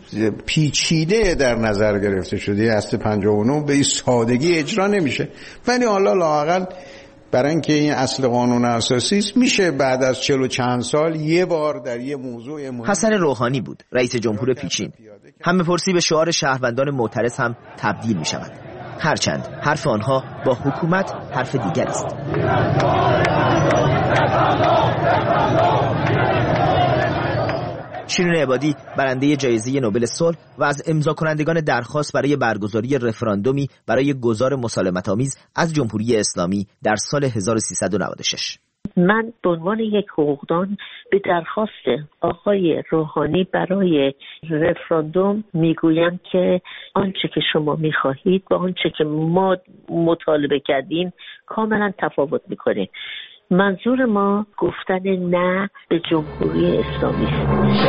پیچیده در نظر گرفته شده، اصل پنجاه و نه به این سادگی اجرا نمیشه، ولی حالا لااقل برای اینکه این اصل قانون اساسی است میشه بعد از چهل و چند سال یه بار در یه موضوع مهم. حسن روحانی بود رئیس جمهور پیچین. همه پرسی به شعار شهروندان معترض هم تبدیل می شود، هرچند حرف آنها با حکومت حرف دیگر است. شیرین عبادی برنده جایزه نوبل صلح و از امضا کنندگان درخواست برای برگزاری رفراندومی برای گذار مسالمت‌آمیز از جمهوری اسلامی در سال هزار و سیصد و نود و شش. من به عنوان یک حقوقدان به درخواست آقای روحانی برای رفراندوم میگویم که آنچه که شما میخواهید با آنچه که ما مطالبه کردیم کاملا تفاوت میکنه. منظور ما گفتن نه به جمهوری اسلامی است.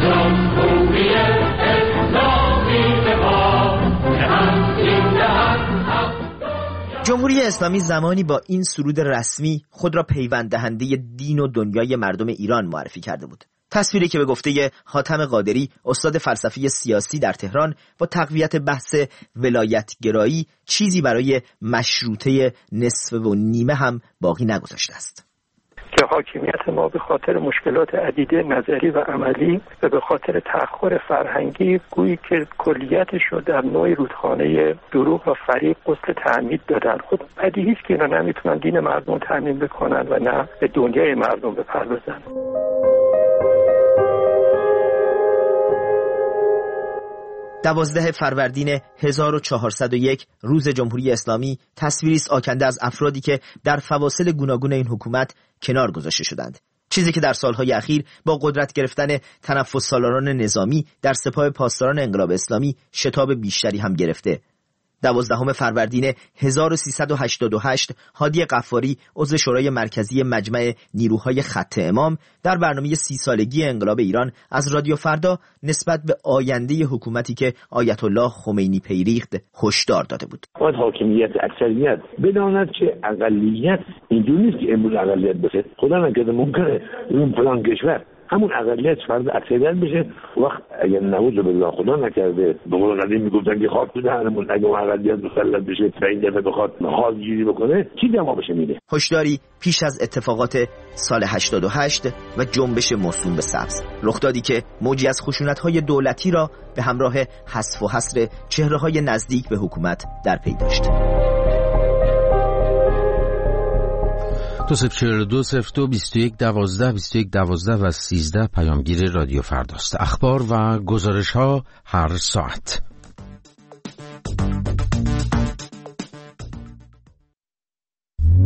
جمهوری اسلامی زمانی با این سرود رسمی خود را پیوند دهنده دین و دنیای مردم ایران معرفی کرده بود. تصویری که به گفته حاتم قادری، استاد فلسفه سیاسی در تهران، با تقویت بحث ولایتگرایی چیزی برای مشروطه نصف و نیمه هم باقی نگذاشته است. که حاکمیت ما به خاطر مشکلات عدیده نظری و عملی و به خاطر تأخر فرهنگی گویی که کلیتش رو در نوع رودخانه دروغ و فریب غسل تعمید دادن. خود بدیهی است که اینا نمیتونن دین مردم تامین بکنن و نه به دنیای مردم بپردازن. دوازده فروردین هزار و چهارصد و یک روز جمهوری اسلامی تصویری است آکنده از افرادی که در فواصل گوناگون این حکومت کنار گذاشته شدند، چیزی که در سالهای اخیر با قدرت گرفتن تنفس سالاران نظامی در سپاه پاسداران انقلاب اسلامی شتاب بیشتری هم گرفته. دوازدهم فروردین هزار و سیصد و هشتاد و هشت هادی غفاری عضو شورای مرکزی مجمع نیروهای خط امام در برنامه سی سالگی انقلاب ایران از رادیو فردا نسبت به آینده حکومتی که آیت الله خمینی پیریخت هشدار داده بود. باید حاکمیت اکثریت بداند که اقلیت اینجوری نیست که امروز اقلیت باشه، خدا نکرده ممکنه اون فلان کشور همون اقلیت فرد اکثریت بشه. وقت اگر نعوذ بالله خدا نکرده به قول قدیم میگفتن که خاک تو دهنمون اگه اون اقلیت مسلط بشه و این دفعه بخواد حال گیری بکنه چی دما بشه میده. هشداری پیش از اتفاقات سال هشتاد و هشت و جنبش موسوم به سبز، رخ دادی که موجی از خشونت‌های دولتی را به همراه حذف و حصر چهره‌های نزدیک به حکومت در پی داشت. دو صفر چهل و دو صفر دو بیست و یک دوازده بیست و یک دوازده و سیزده پیامگیر رادیو فرداست. اخبار و گزارش ها هر ساعت.